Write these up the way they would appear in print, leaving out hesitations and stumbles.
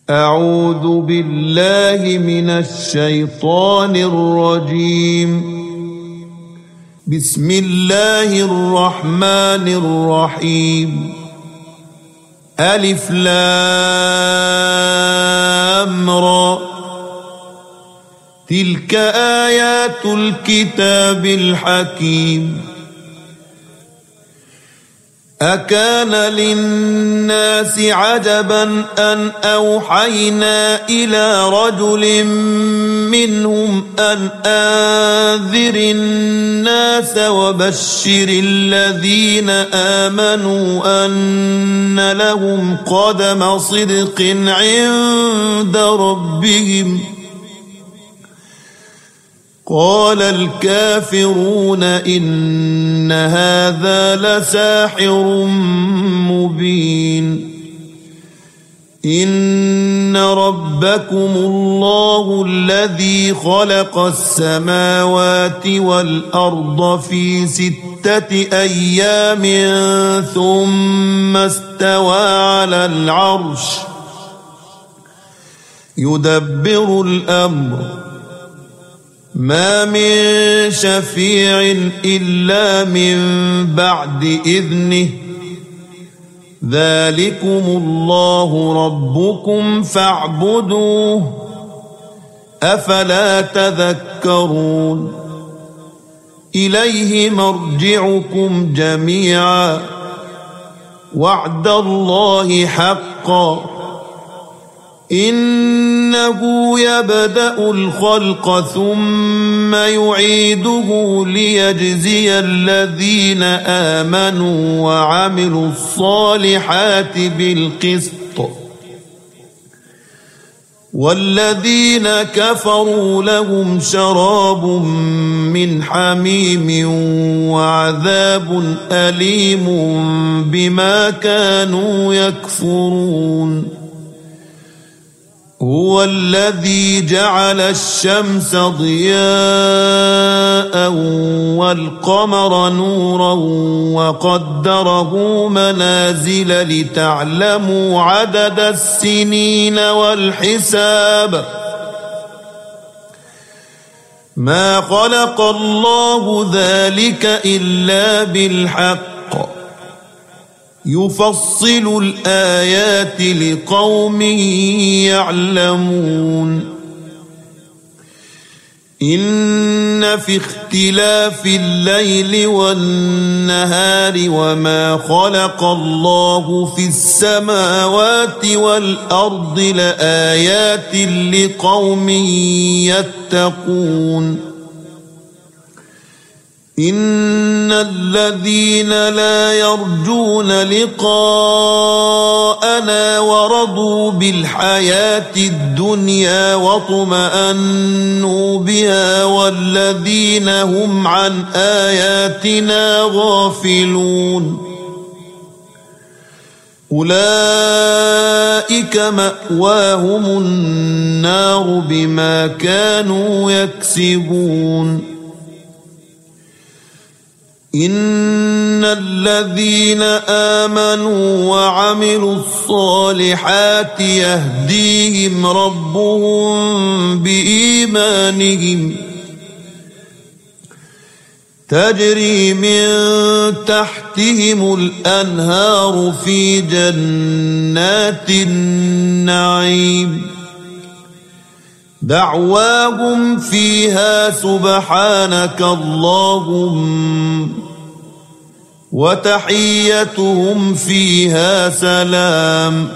أعوذ بالله من الشيطان الرجيم. بسم الله الرحمن الرحيم. ألف لام را، تلك آيات الكتاب الحكيم. أكان للناس عجبا أن أوحينا إلى رجل منهم أن أنذر الناس وبشر الذين آمنوا أن لهم قدم صدق عند ربهم. قال الكافرون إن هذا لساحر مبين. إن ربكم الله الذي خلق السماوات والأرض في 6 أيام ثم استوى على العرش يدبر الأمر، ما من شفيع إلا من بعد إذنه، ذلكم الله ربكم فاعبدوه، أفلا تذكرون. إليه مرجعكم جميعا، وعد الله حقا، إنه يبدأ الخلق ثم يعيده ليجزي الذين آمنوا وعملوا الصالحات بالقسط، والذين كفروا لهم شراب من حميم وعذاب أليم بما كانوا يكفرون. هو الذي جعل الشمس ضياء والقمر نورا وقدره منازل لتعلموا عدد السنين والحساب. ما خلق الله ذلك إلا بالحق، يفصل الآيات لقوم يعلمون. إن في اختلاف الليل والنهار وما خلق الله في السماوات والأرض لآيات لقوم يتقون. إن الذين لا يرجون لقاءنا ورضوا بالحياة الدنيا واطمأنوا بها والذين هم عن آياتنا غافلون أولئك مأواهم النار بما كانوا يكسبون. إن الذين آمنوا وعملوا الصالحات يهديهم ربهم بإيمانهم، تجري من تحتهم الأنهار في جنات النعيم، دعواهم فيها سبحانك اللهم، وتحيتهم فيها سلام،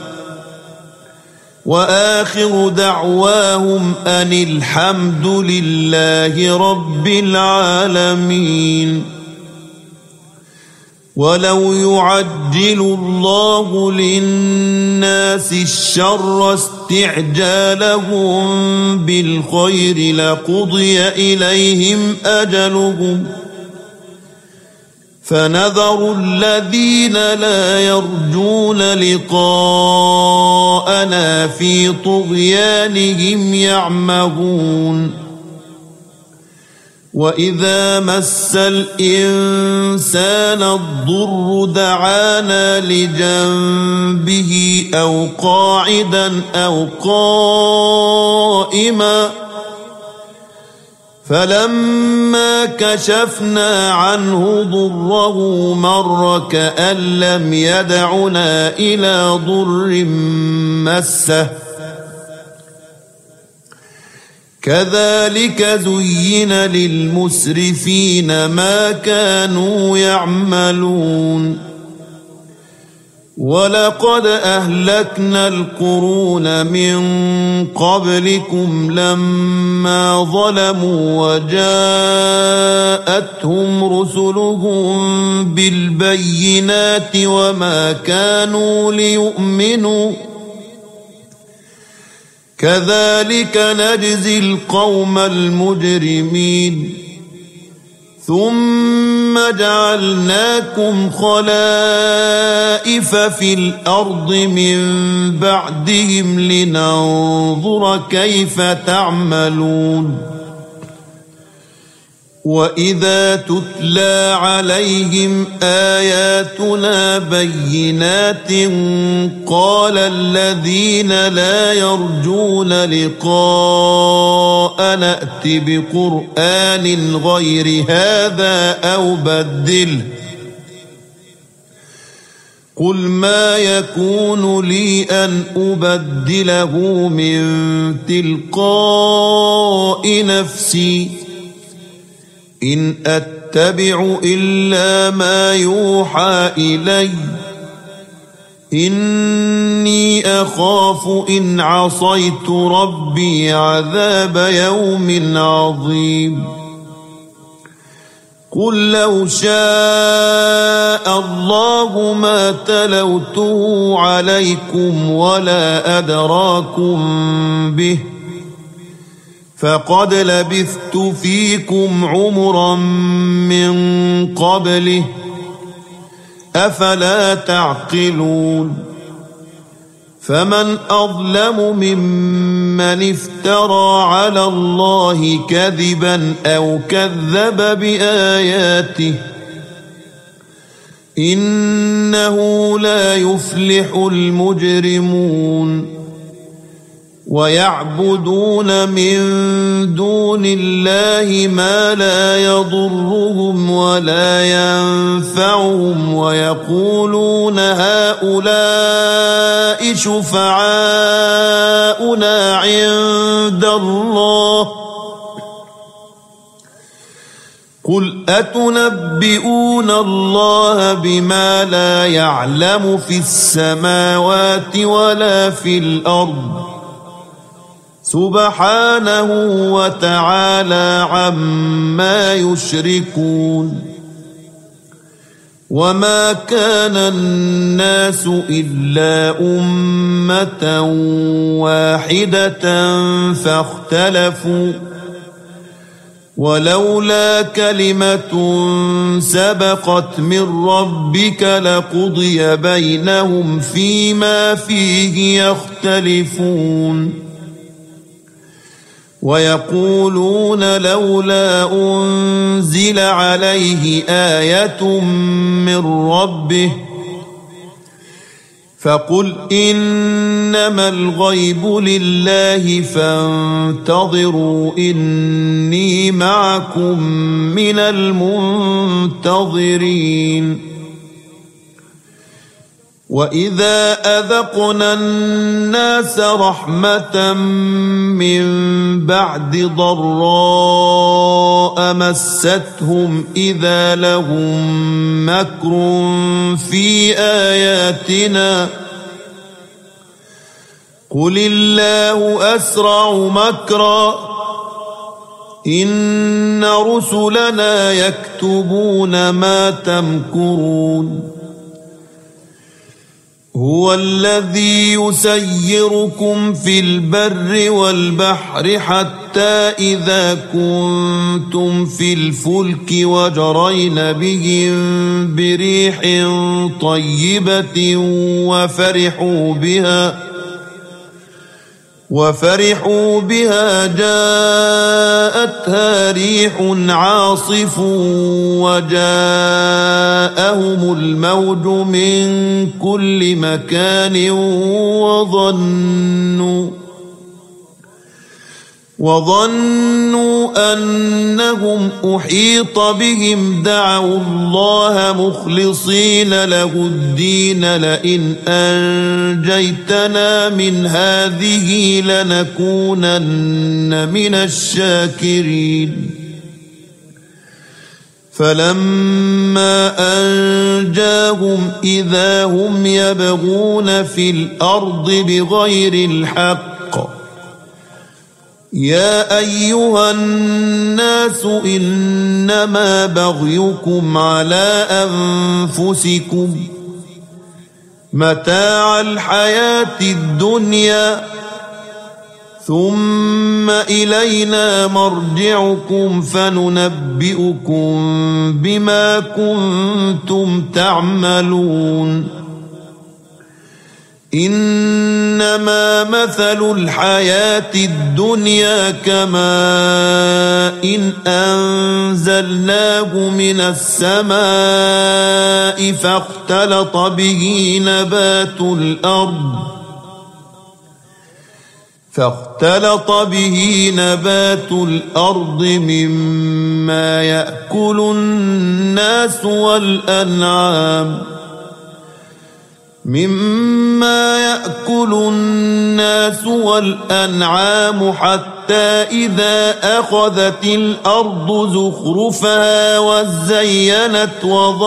وآخر دعواهم أن الحمد لله رب العالمين. ولو يعجل الله للناس الشر استعجالهم بالخير لقضي إليهم أجلهم، فنذر الذين لا يرجون لقاءنا في طغيانهم يعمهون. وإذا مس الإنسان الضر دعانا لجنبه أو قاعدا أو قائما فلما كشفنا عنه ضره مر كأن لم يدعنا إلى ضر مسه كذلك زين للمسرفين ما كانوا يعملون ولقد أهلكنا القرون من قبلكم لما ظلموا وجاءتهم رسلهم بالبينات وما كانوا ليؤمنوا كذلك نجزي القوم المجرمين ثم جعلناكم خلائف في الأرض من بعدهم لننظر كيف تعملون وإذا تتلى عليهم آياتنا بينات قال الذين لا يرجون لقاء نأت بقرآن غير هذا أو بدله قل ما يكون لي أن أبدله من تلقاء نفسي إن أتبع إلا ما يوحى إلي إني أخاف إن عصيت ربي عذاب يوم عظيم قل لو شاء الله ما تلوته عليكم ولا أدراكم به فقد لبثت فيكم عمرا من قبله أفلا تعقلون فمن أظلم ممن افترى على الله كذبا أو كذب بآياته إنه لا يفلح المجرمون ويعبدون من دون الله ما لا يضرهم ولا ينفعهم ويقولون هؤلاء شفعاؤنا عند الله قل أتنبئون الله بما لا يعلم في السماوات ولا في الأرض سبحانه وتعالى عما يشركون وما كان الناس إلا أمة واحدة فاختلفوا ولولا كلمة سبقت من ربك لقضي بينهم فيما فيه يختلفون ويقولون لولا أنزل عليه آية من ربه فقل إنما الغيب لله فانتظروا إني معكم من المنتظرين وإذا أذقنا الناس رحمة من بعد ضراء مستهم إذا لهم مكر في آياتنا قل الله أسرع مكرا إن رسلنا يكتبون ما تمكرون هو الذي يسيركم في البر والبحر حتى إذا كنتم في الفلك وجرين بهم بريح طيبة وفرحوا بها جاءتها ريح عاصف وجاءهم الموج من كل مكان وظنوا أنهم أحيط بهم دعوا الله مخلصين له الدين لئن أنجيتنا من هذه لنكونن من الشاكرين فلما أنجاهم إذا هم يبغون في الأرض بغير الحق يا أيها الناس إنما بغيكم على أنفسكم متاع الحياة الدنيا ثم إلينا مرجعكم فننبئكم بما كنتم تعملون إنما مثل الحياة الدنيا كماء إن أنزلناه من السماء فاختلط به نبات الأرض مما يأكل الناس والأنعام حتى إذا أخذت الأرض زخرفها وزينت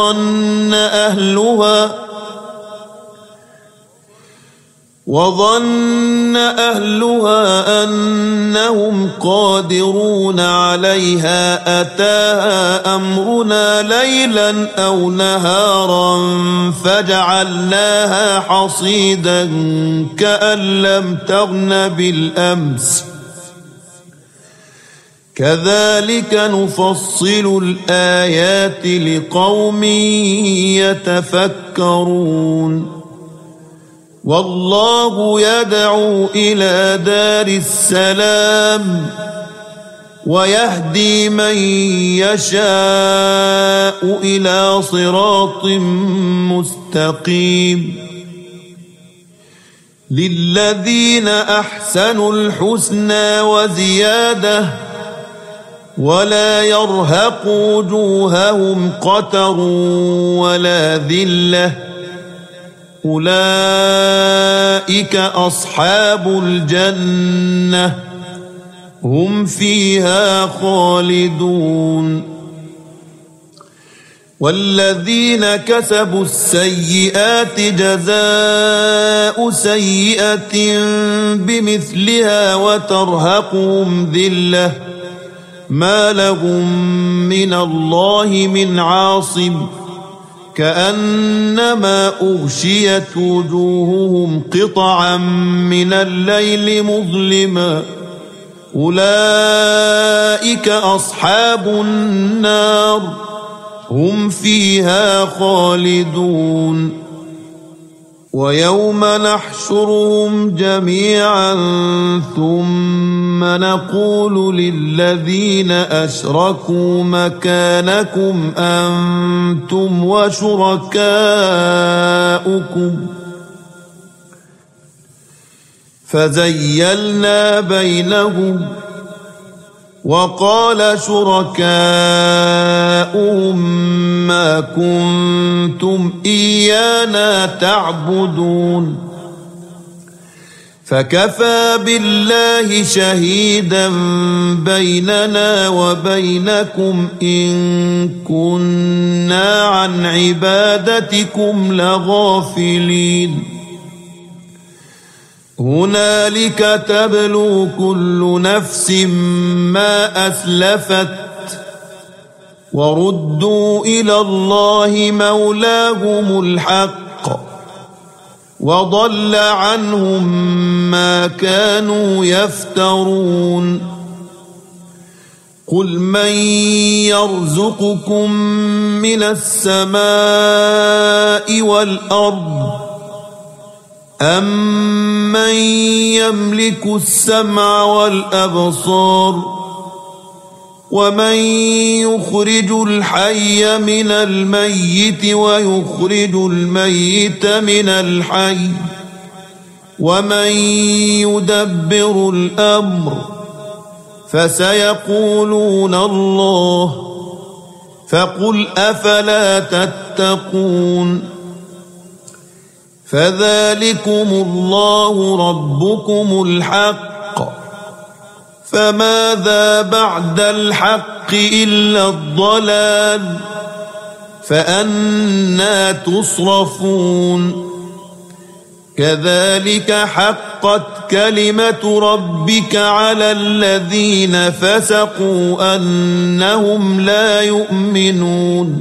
وظن أهلها أنهم قادرون عليها أتاها أمرنا ليلا أو نهارا فجعلناها حصيدا كأن لم تغن بالأمس كذلك نفصل الآيات لقوم يتفكرون والله يدعو إلى دار السلام ويهدي من يشاء إلى صراط مستقيم للذين أحسنوا الحسنى وزيادة ولا يرهق وجوههم قتر ولا ذلة أولئك أصحاب الجنة هم فيها خالدون والذين كسبوا السيئات جزاء سيئة بمثلها وترهقهم ذلة ما لهم من الله من عاصم كأنما أغشيت وجوههم قطعا من الليل مظلما أولئك أصحاب النار هم فيها خالدون ويوم نحشرهم جميعا ثم نقول للذين أشركوا مكانكم أنتم وشركاؤكم فزيلنا بينهم وقال شركاؤهم ما كنتم إيانا تعبدون فكفى بالله شهيدا بيننا وبينكم إن كنا عن عبادتكم لغافلين هنالك تبلو كل نفس ما أسلفت وردوا إلى الله مولاهم الحق وضل عنهم ما كانوا يفترون قل من يرزقكم من السماء والأرض أمن يملك السمع والأبصار ومن يخرج الحي من الميت ويخرج الميت من الحي ومن يدبر الأمر فسيقولون الله فقل أفلا تتقون فذلكم الله ربكم الحق فماذا بعد الحق إلا الضلال فأنى تصرفون كذلك حقت كلمة ربك على الذين فسقوا أنهم لا يؤمنون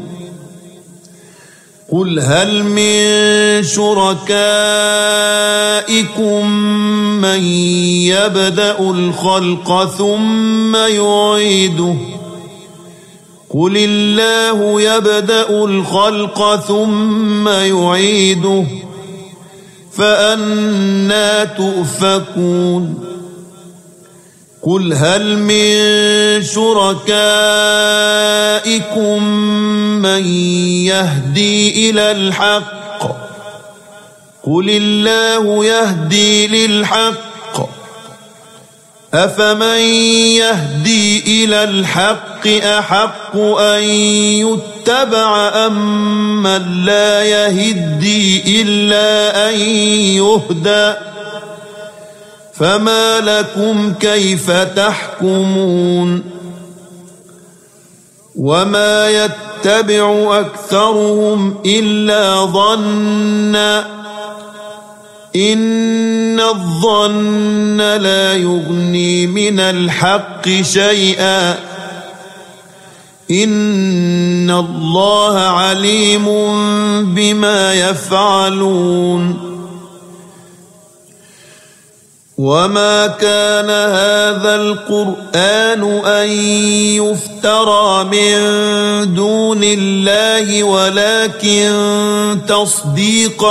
قل هل من شركائكم من يبدأ الخلق ثم يعيده قل الله يبدأ الخلق ثم يعيده فأنى تؤفكون قل هل من شركائكم من يهدي إلى الحق قل الله يهدي للحق أفمن يهدي إلى الحق أحق أن يتبع أم من لا يهدي إلا أن يهدى فما لكم كيف تحكمون وما يتبع أكثرهم إلا ظنا إن الظن لا يغني من الحق شيئا إن الله عليم بما يفعلون وما كان هذا القرآن أن يفترى من دون الله ولكن تصديق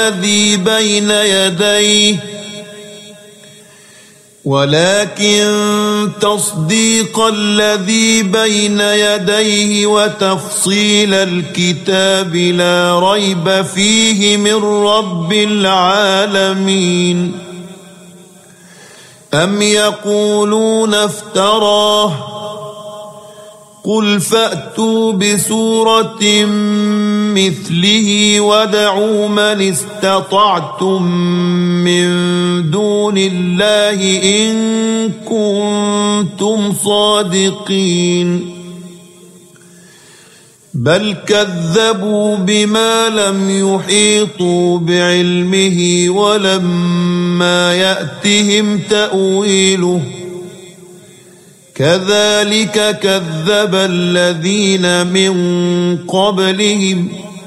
الذي بين يديه وتفصيل الكتاب لا ريب فيه من رب العالمين أم يقولون افتراه قل فأتوا بسورة مثله وادعوا من استطعتم من دون الله إن كنتم صادقين بل كذبوا بما لم يحيطوا بعلمه ولما يأتهم تأويله كذلك كذب الذين من قبلهم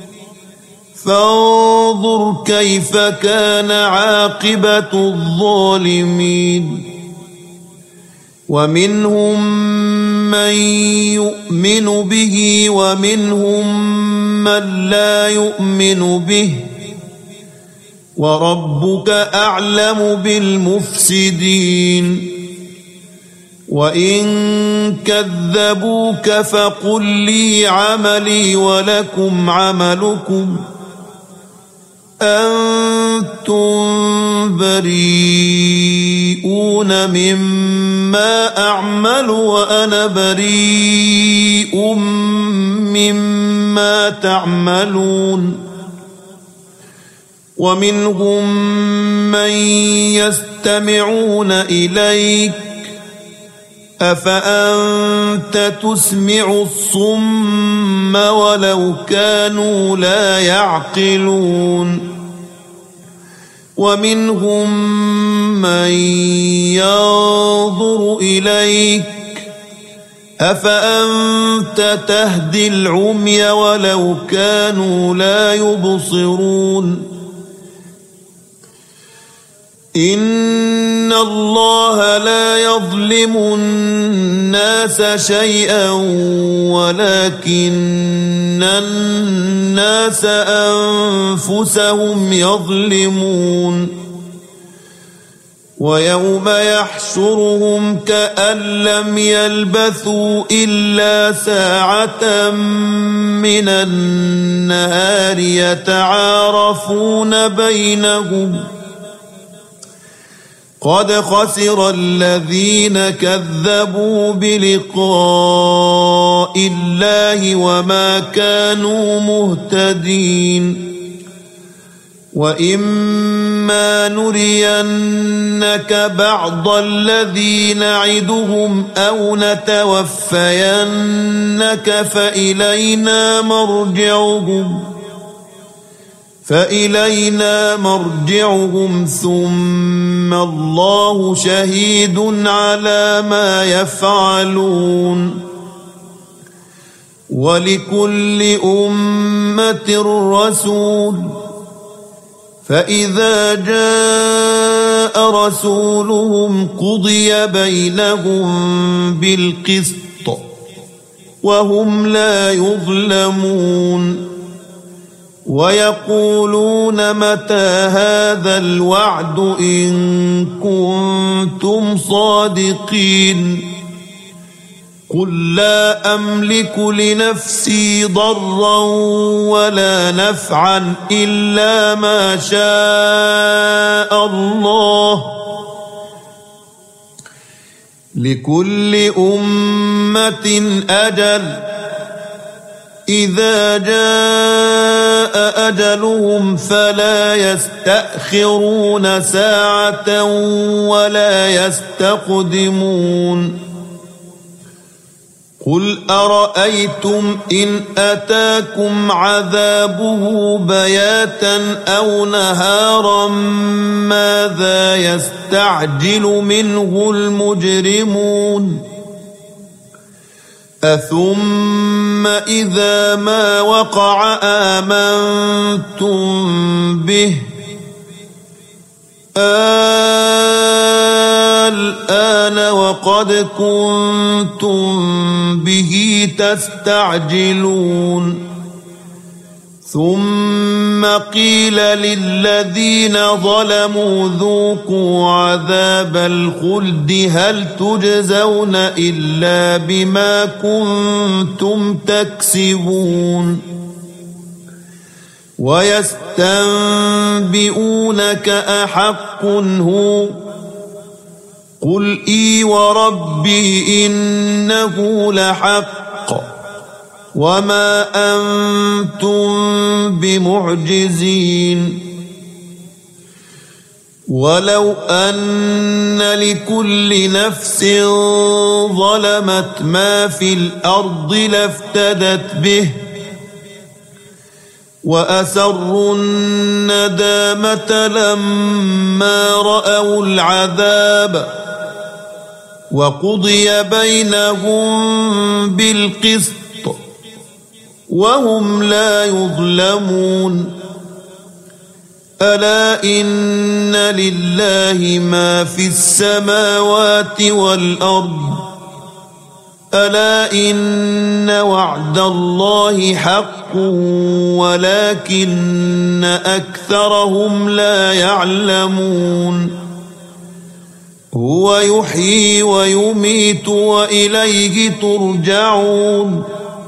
فانظر كيف كان عاقبة الظالمين ومنهم من يؤمن به ومنهم من لا يؤمن به وربك أعلم بالمفسدين وإن كذبوك فقل لي عملي ولكم عملكم أنتم بريئون مما أعمل وأنا بريء مما تعملون ومنهم من يستمعون إليك أفأنت تسمع الصم ولو كانوا لا يعقلون ومنهم من ينظر إليك أفأنت تهدي العمي ولو كانوا لا يبصرون إن الله لا يظلم الناس شيئا ولكن الناس أنفسهم يظلمون ويوم يحشرهم كأن لم يلبثوا إلا ساعة من النهار يتعارفون بينهم قد خسر الذين كذبوا بلقاء الله وما كانوا مهتدين وإما نرينك بعض الذي نعدهم أو نتوفينك فإلينا مرجعهم ثم الله شهيد على ما يفعلون ولكل أمة رسول فإذا جاء رسولهم قضي بينهم بالقسط وهم لا يظلمون ويقولون متى هذا الوعد إن كنتم صادقين قل لا أملك لنفسي ضرا ولا نفعا إلا ما شاء الله لكل أمة أجل إذا جاء أجلهم فلا يستأخرون ساعة ولا يستقدمون قل أرأيتم إن أتاكم عذابه بياتا أو نهارا ماذا يستعجل منه المجرمون أثم إذا ما وقع آمنتم به الآن وقد كنتم به تستعجلون ثم قيل للذين ظلموا ذوقوا عذاب الخلد هل تجزون إلا بما كنتم تكسبون ويستنبئونك أحق هو قل إي وربي إنه لحق وما أنتم بمعجزين ولو أن لكل نفس ظلمت ما في الأرض لافتدت به وأسروا الندامة لما رأوا العذاب وقضي بينهم بالقسط وهم لا يظلمون ألا إن لله ما في السماوات والأرض ألا إن وعد الله حق ولكن أكثرهم لا يعلمون هو يحيي ويميت وإليه ترجعون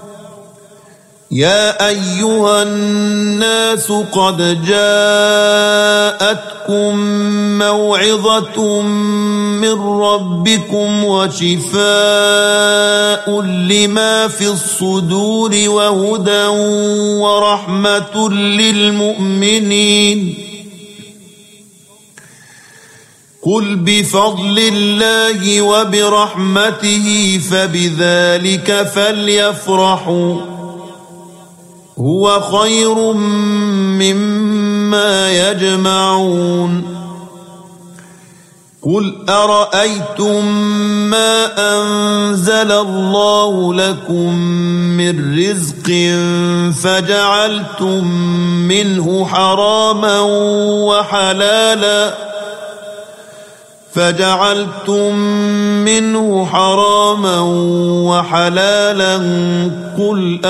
يا أيها الناس قد جاءتكم موعظة من ربكم وشفاء لما في الصدور وهدى ورحمة للمؤمنين قل بفضل الله وبرحمته فبذلك فليفرحوا هو خير مما يجمعون قل أرأيتم ما أنزل الله لكم من رزق فجعلتم منه حراما وحلالا قل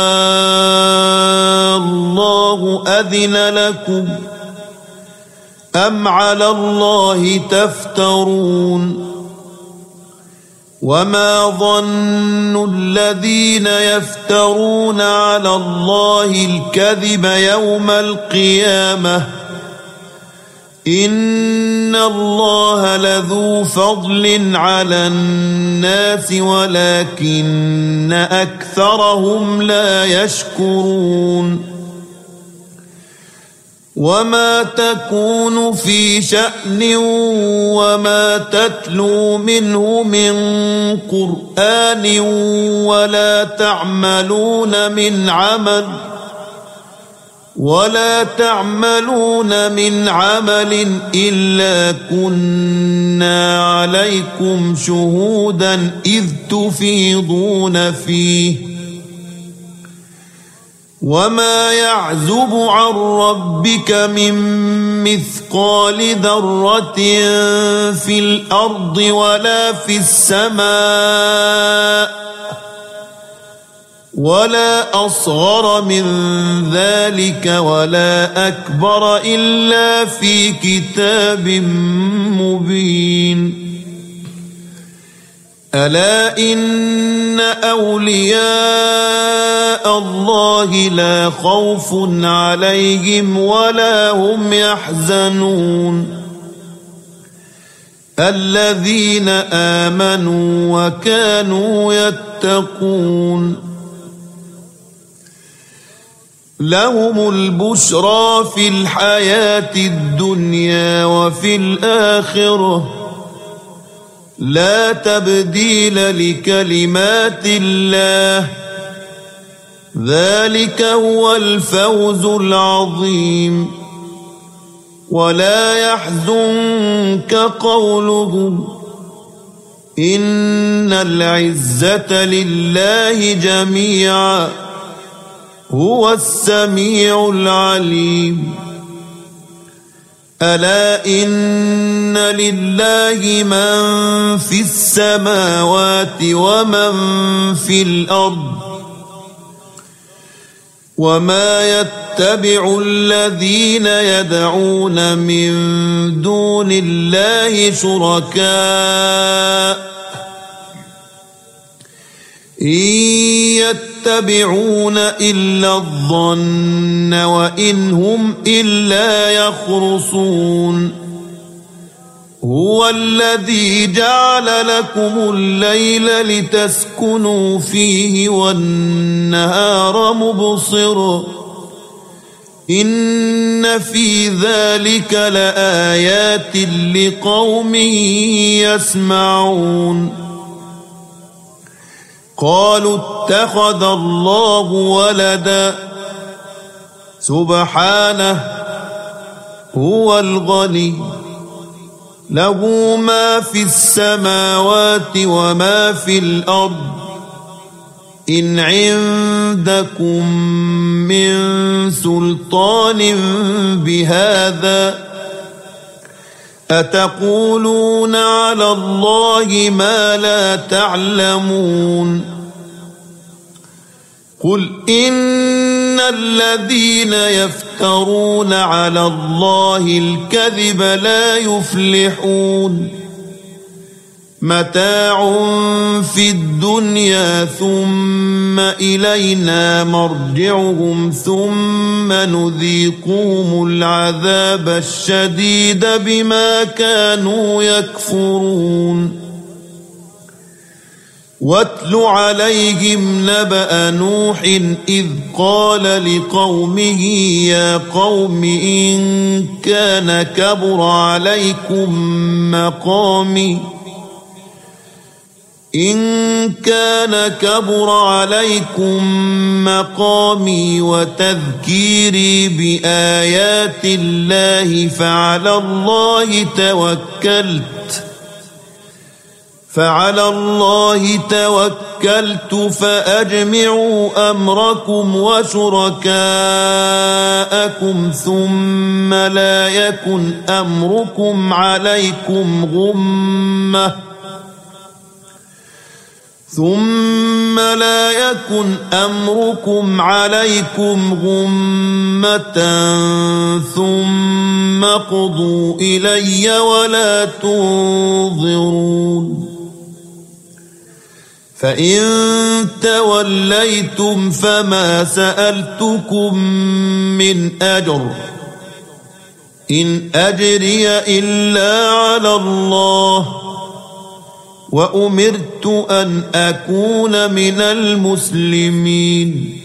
الله أم على الله تفترون وما ظن الذين يفترون على الله الكذب يوم القيامة إن الله لذو فضل على الناس ولكن أكثرهم لا يشكرون وما تكون في شأن وما تتلو منه من قرآن ولا تعملون من عمل إلا كنا عليكم شهودا إذ تفيضون فيه وما يعزب عن ربك من مثقال ذرة في الأرض ولا في السماء ولا أصغر من ذلك ولا أكبر إلا في كتاب مبين ألا إن أولياء الله لا خوف عليهم ولا هم يحزنون الذين آمنوا وكانوا يتقون لهم البشرى في الحياة الدنيا وفي الآخرة لا تبديل لكلمات الله ذلك هو الفوز العظيم ولا يحزنك قولهم إن العزة لله جميعا هو السميع العليم ألا إن لله من في السماوات ومن في الأرض وما يتبع الذين يدعون من دون الله شركاء إن يتبعون إلا الظن وإن هم إلا يخرصون هو الذي جعل لكم الليل لتسكنوا فيه والنهار مبصرا إن في ذلك لآيات لقوم يسمعون قالوا اتخذ الله ولدا سبحانه هو الغني له ما في السماوات وما في الأرض إن عندكم من سلطان بهذا أتقولون على الله ما لا تعلمون قل إن الذين يفترون على الله الكذب لا يفلحون متاع في الدنيا ثم إلينا مرجعهم ثم نذيقهم العذاب الشديد بما كانوا يكفرون واتل عليهم نبأ نوح إذ قال لقومه يا قوم إن كان كبر عليكم مقامي وتذكيري بآيات الله فعلى الله توكلت فأجمعوا أمركم وشركاءكم ثم لا يكن أمركم عليكم غمة ثم لا يكن أمركم عليكم غمة ثم قضوا إلي ولا تنظرون فإن توليتم فما سألتكم من أجر إن أجري إلا على الله وأمرت أن أكون من المسلمين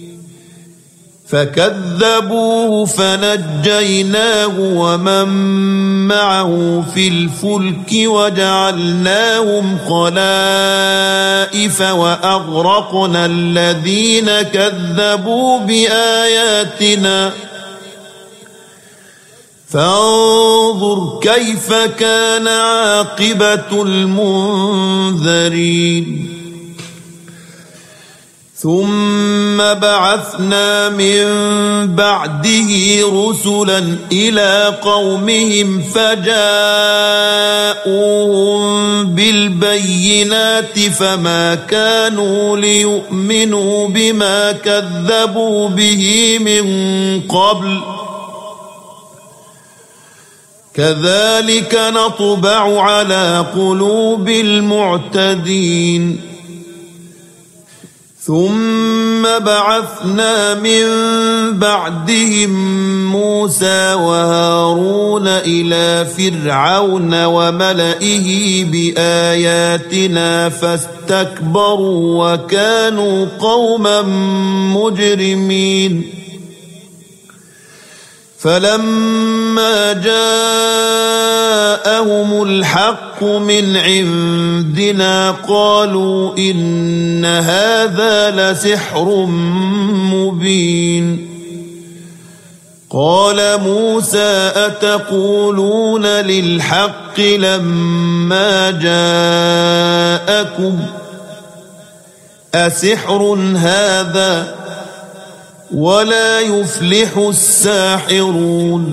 فكذبوه فنجيناه ومن معه في الفلك وجعلناهم خلائف وأغرقنا الذين كذبوا بآياتنا فانظر كيف كان عاقبة المنذرين ثم بعثنا من بعده رسلا إلى قومهم فجاءوهم بالبينات فما كانوا ليؤمنوا بما كذبوا به من قبل كذلك نطبع على قلوب المعتدين ثم بعثنا من بعدهم موسى وهارون إلى فرعون وملئه بآياتنا فاستكبروا وكانوا قوما مجرمين فلما جاءهم الحق من عندنا قالوا إن هذا لسحر مبين قال موسى أتقولون للحق لما جاءكم أسحر هذا ولا يفلح الساحرون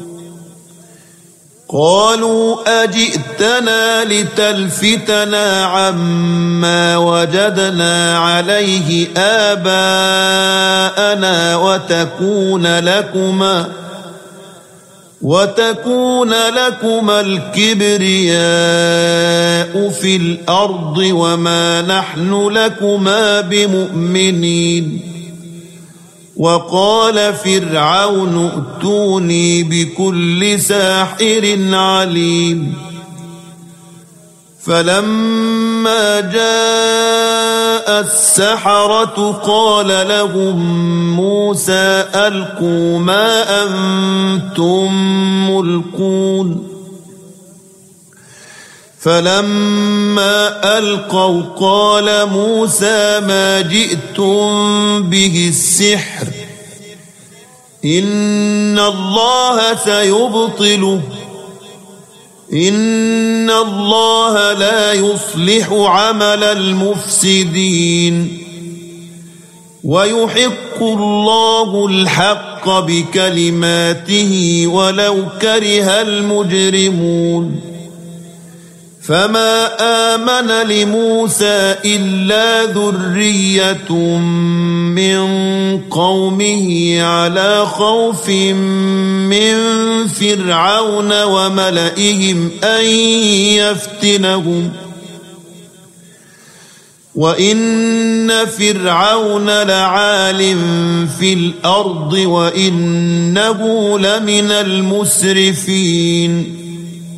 قالوا أجئتنا لتلفتنا عما وجدنا عليه آباءنا وتكون لكما الكبرياء في الأرض وما نحن لكما بمؤمنين وقال فرعون ائتوني بكل ساحر عليم فلما جاء السحرة قال لهم موسى ألقوا ما أنتم ملقون فلما ألقوا قال موسى ما جئتم به السحر إن الله سيبطله إن الله لا يصلح عمل المفسدين ويحق الله الحق بكلماته ولو كره المجرمون فما آمن لموسى إلا ذرية من قومه على خوف من فرعون وملئهم أن يفتنهم وإن فرعون لعال في الأرض وإنه لمن المسرفين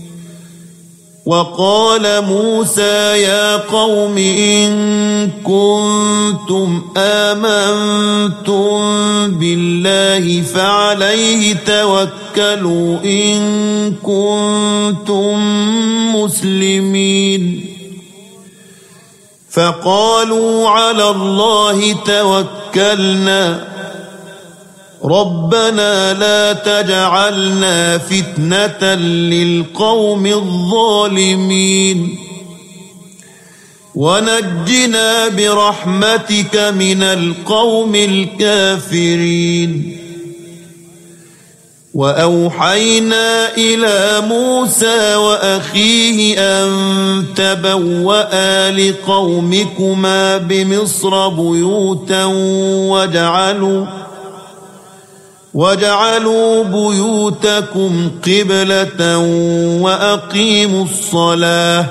وقال موسى يا قوم إن كنتم آمنتم بالله فعليه توكلوا إن كنتم مسلمين فقالوا على الله توكلنا ربنا لا تجعلنا فتنة للقوم الظالمين ونجنا برحمتك من القوم الكافرين وأوحينا إلى موسى وأخيه أن تبوأ لقومكما بمصر بيوتا وجعلوا بيوتكم قبلة وأقيموا الصلاة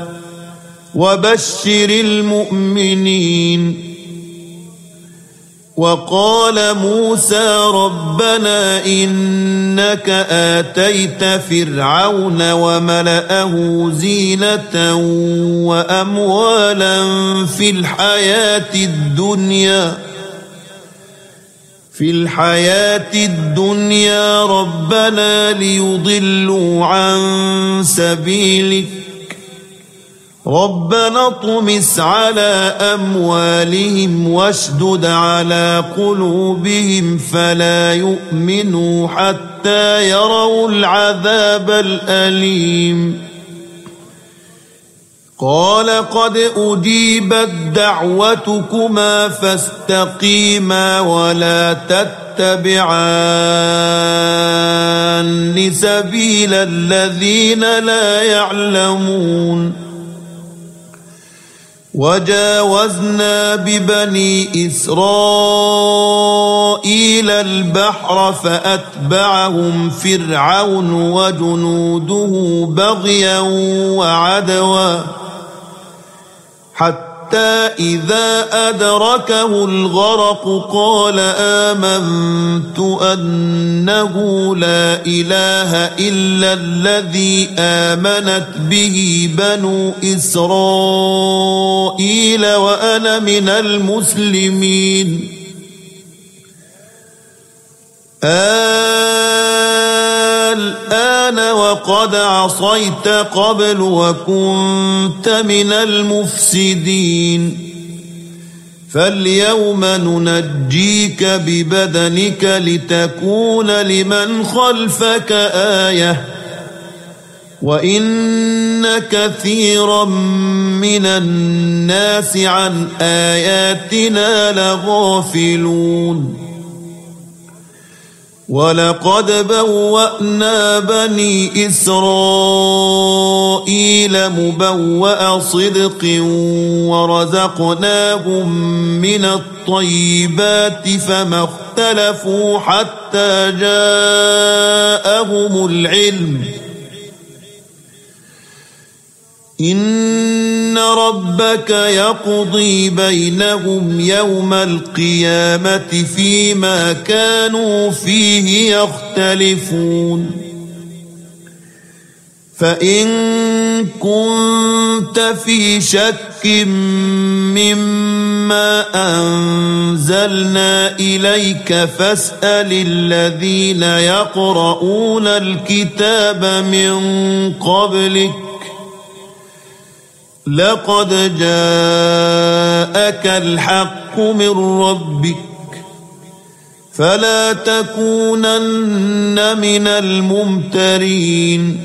وبشر المؤمنين. وقال موسى ربنا إنك آتيت فرعون وملأه زينة وأموالا في الحياة الدنيا ربنا ليضلوا عن سبيلك ربنا اطمس على أموالهم واشدد على قلوبهم فلا يؤمنوا حتى يروا العذاب الأليم. قال قد أجيبت دعوتكما فاستقيما ولا تتبعان سبيل الذين لا يعلمون. وجاوزنا ببني إسرائيل البحر فأتبعهم فرعون وجنوده بغيا وعدوا حتى إذا أدركه الغرق قال آمنت أنه لا إله إلا الذي آمنت به بنو إسرائيل وأنا من المسلمين. الآن وقد عصيت قبل وكنت من المفسدين فاليوم ننجيك ببدنك لتكون لمن خلفك آية وإن كثيرا من الناس عن آياتنا لغافلون. ولقد بوأنا بني إسرائيل مبوأ صدق ورزقناهم من الطيبات فما اختلفوا حتى جاءهم العلم إن ربك يقضي بينهم يوم القيامة فيما كانوا فيه يختلفون. فإن كنت في شك مما أنزلنا إليك فاسأل الذين يقرؤون الكتاب من قبلك لقد جاءك الحق من ربك فلا تكونن من الممترين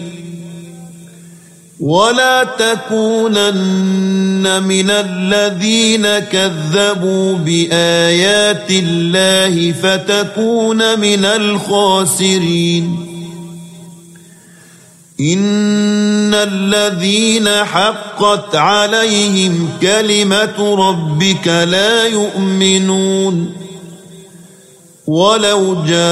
ولا تكونن من الذين كذبوا بآيات الله فتكون من الخاسرين. إن الذين حقت عليهم كلمة ربك لا يؤمنون ولو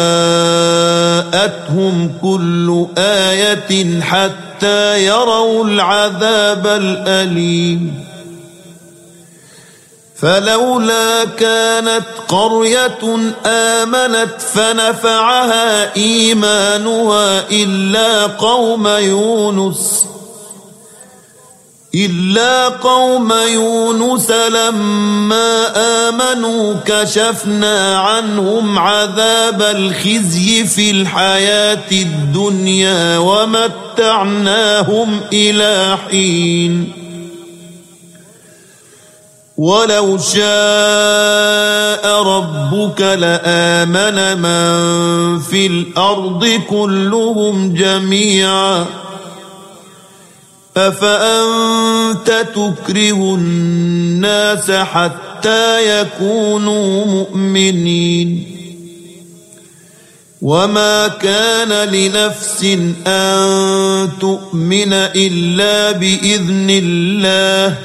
جاءتهم كل آية حتى يروا العذاب الأليم. فلولا كانت قرية آمنت فنفعها إيمانها إلا قوم يونس لما آمنوا كشفنا عنهم عذاب الخزي في الحياة الدنيا ومتعناهم إلى حين. ولو شاء ربك لآمن من في الأرض كلهم جميعا أفأنت تكره الناس حتى يكونوا مؤمنين وما كان لنفس أن تؤمن إلا بإذن الله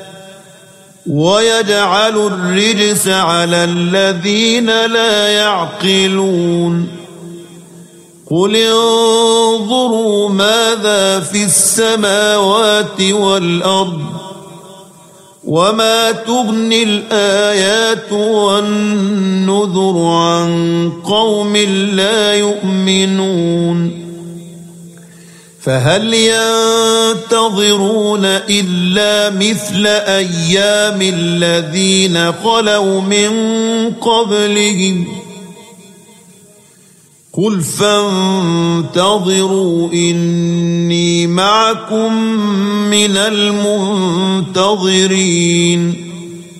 ويجعل الرجس على الذين لا يعقلون قل انظروا ماذا في السماوات والأرض وما تغني الآيات والنذر عن قوم لا يؤمنون فهل ينتظرون إلا مثل أيام الذين خلوا من قبلهم قل فانتظروا إني معكم من المنتظرين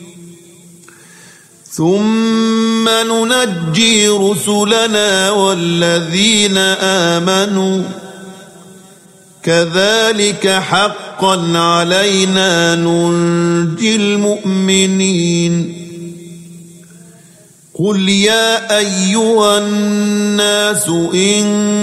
ثم ننجي رسلنا والذين آمنوا كذلك حقا علينا ننجي المؤمنين قل يا أيها الناس إن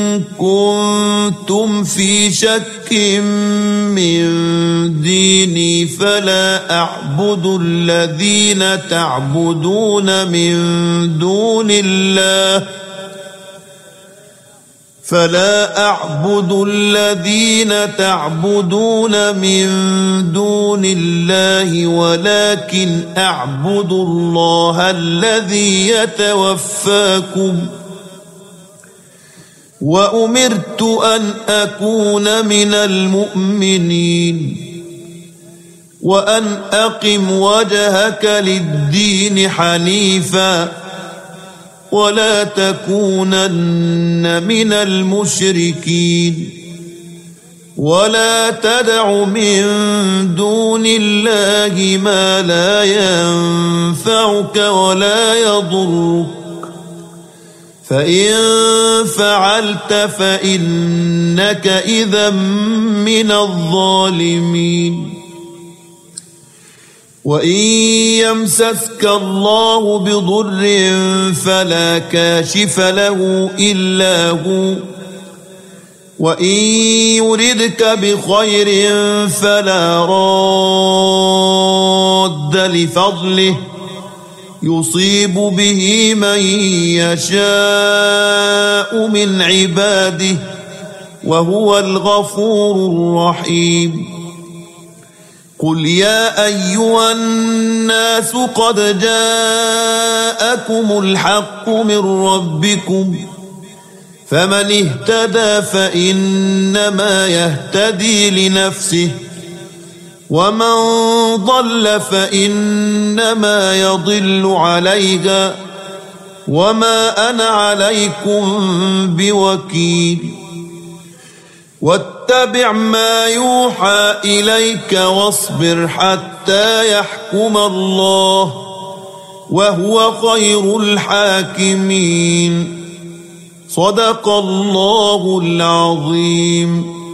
كنتم في شك من ديني فلا أعبد الذين تعبدون من دون الله ولكن أعبد الله الذي يتوفاكم وأمرت أن أكون من المؤمنين وأن أقم وجهك للدين حنيفا ولا تكونن من المشركين ولا تدع من دون الله ما لا ينفعك ولا يضرك فإن فعلت فإنك إذا من الظالمين وإن يمسسك الله بضر فلا كاشف له إلا هو وإن يردك بخير فلا راد لفضله يصيب به من يشاء من عباده وهو الغفور الرحيم قل يا أيها الناس قد جاءكم الحق من ربكم فمن اهتدى فإنما يهتدي لنفسه ومن ضل فإنما يضل عليها وما أنا عليكم بوكيل واتبع ما يوحى إليك واصبر حتى يحكم الله وهو خير الحاكمين صدق الله العظيم.